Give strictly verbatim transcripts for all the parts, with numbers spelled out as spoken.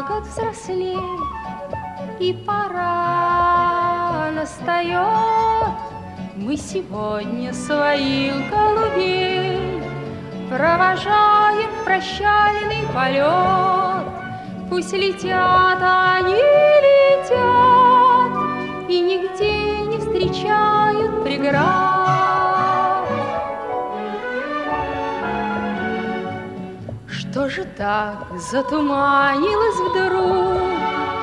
год взрослей, и пора настает. Мы сегодня своих голубей провожаем в прощальный полет. Пусть летят они, летят, и нигде не встречают преград. Что же так затуманилось вдруг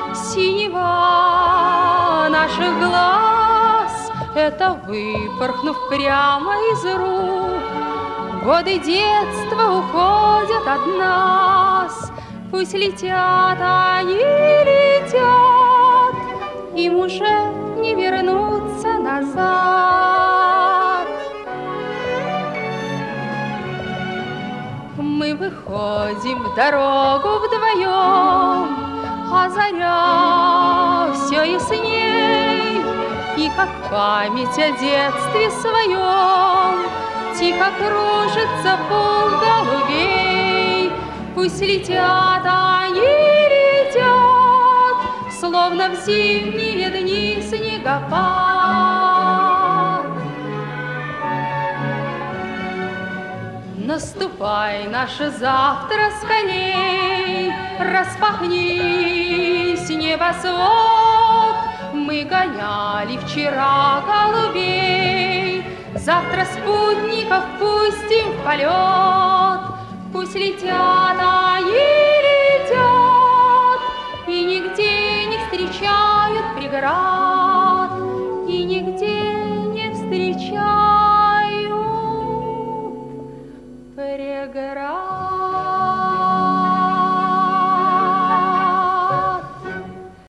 синева наших глаз? Это выпорхнув прямо из рук, годы детства уходят от нас. Пусть летят они, летят, им уже не вернуться назад. Мы выходим в дорогу вдвоем, а заря все ясней, и как память о детстве своем тихо кружится пул голубей. Пусть летят они, летят, словно в зимние дни снегопад. Наступай наше завтра скорей, распахнись небосвод. Мы гоняли вчера голубей, завтра спутников пустим в полет. Пусть летят они, летят, и нигде не встречают преград, и нигде не встречают преград.